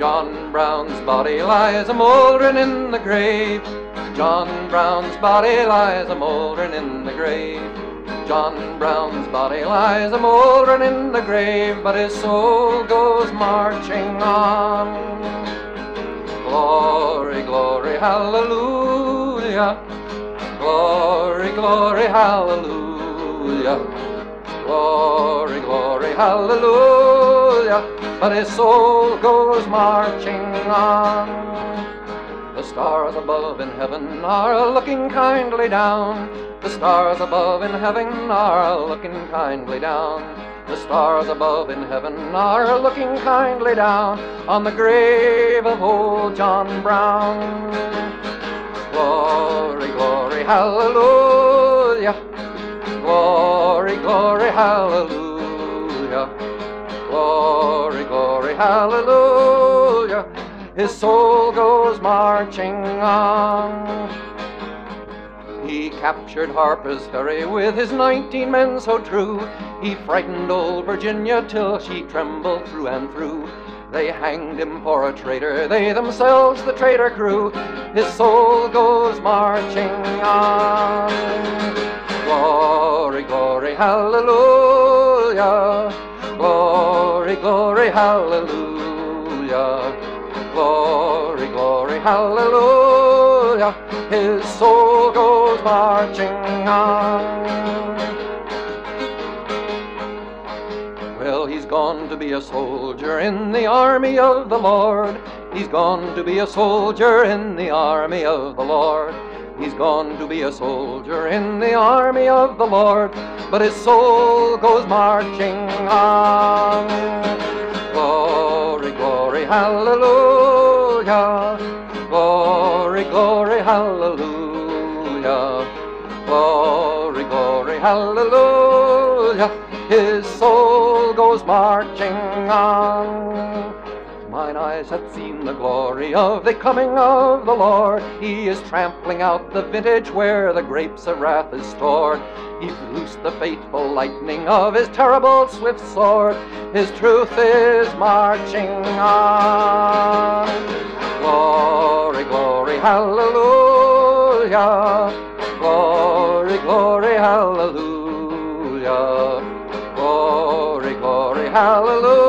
John Brown's body lies a-mouldering in the grave. John Brown's body lies a-mouldering in the grave. John Brown's body lies a-mouldering in the grave, but his soul goes marching on. Glory, glory, hallelujah. Glory, glory, hallelujah. Glory, glory, hallelujah. But his soul goes marching on. The stars above in heaven are looking kindly down. The stars above in heaven are looking kindly down. The stars above in heaven are looking kindly down on the grave of old John Brown. Glory, glory, hallelujah. Glory, glory, hallelujah. Glory, glory, hallelujah. His soul goes marching on. He captured Harper's Ferry with his 19 men so true. He frightened old Virginia till she trembled through and through. They hanged him for a traitor, they themselves the traitor crew. His soul goes marching on. Glory, glory, hallelujah. Glory, glory, hallelujah. Glory, glory, hallelujah. His soul goes marching on. Well, he's gone to be a soldier in the army of the Lord. He's gone to be a soldier in the army of the Lord. He's gone to be a soldier in the army of the Lord, but his soul goes marching on. Glory, glory, hallelujah. Glory, glory, hallelujah. Glory, glory, hallelujah. His soul goes marching on. Mine eyes have seen the glory of the coming of the Lord. He is trampling out the vintage where the grapes of wrath is stored. He's loosed the fateful lightning of his terrible swift sword. His truth is marching on. Glory, glory, hallelujah. Glory, glory, hallelujah. Glory, glory, hallelujah.